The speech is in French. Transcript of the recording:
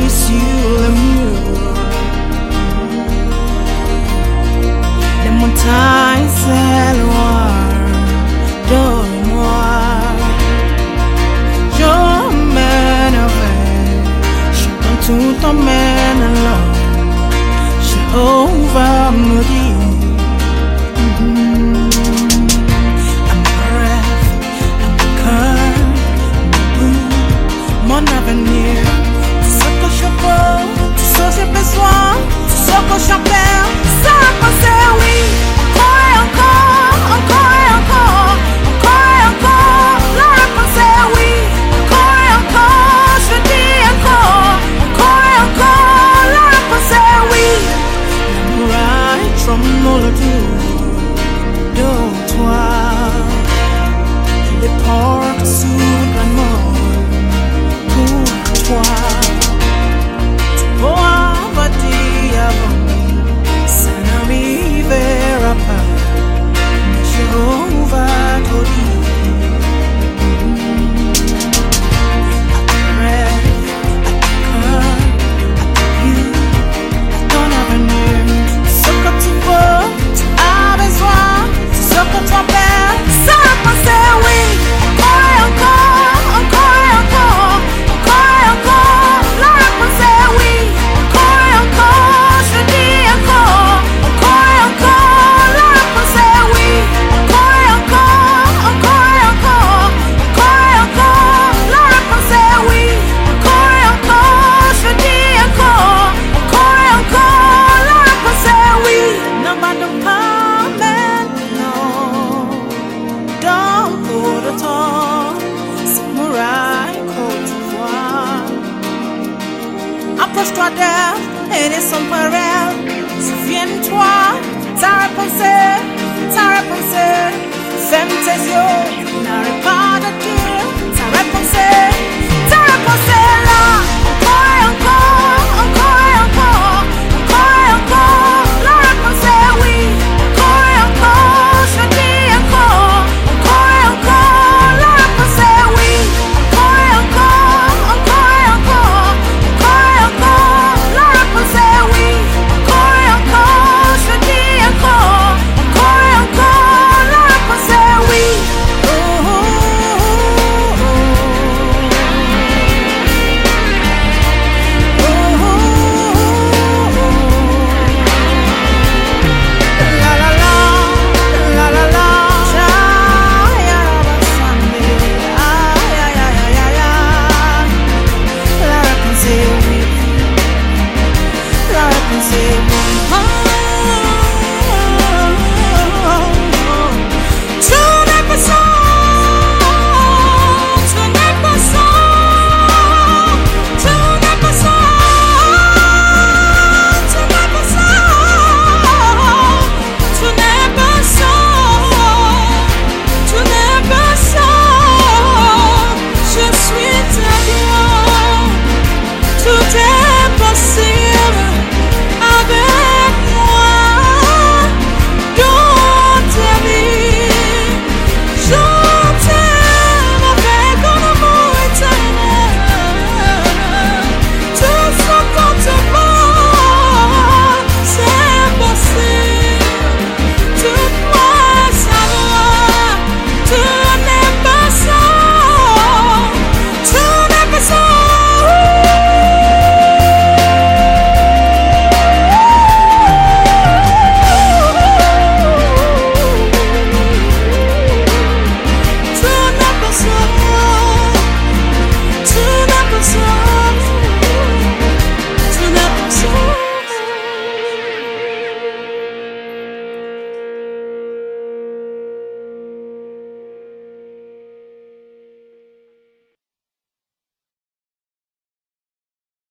sur le mur. Les montagnes s'éloignent de moi. Je m'énerverai, je donne tout emmène là. Jéhovah me dit. Mon avenir, c'est ce que je veux, c'est ce que j'ai besoin, c'est ce que j'appelle. Ça a passé, oui, encore et encore, encore et encore, encore et encore. La réponse est oui, encore et encore, je dis encore et encore. La réponse est oui. La muraille tremble autour de toi, les portes s'ouvrent grandement. Toi, tu pourras dire avant, ça n'arrivera pas, mais Jéhovah te dit. À ton rêve, à ton cœur, à ton but, à ton avenir, ce que tu veux, tu as besoin, c'est ce que tu appelles. Ça a passé, oui, encore et encore, encore et encore. Approche-toi d'elle, elle est sans pareil. Souviens-toi, ta réponse, ferme tes yeux, n'arrête pas de dire, ta réponse est là.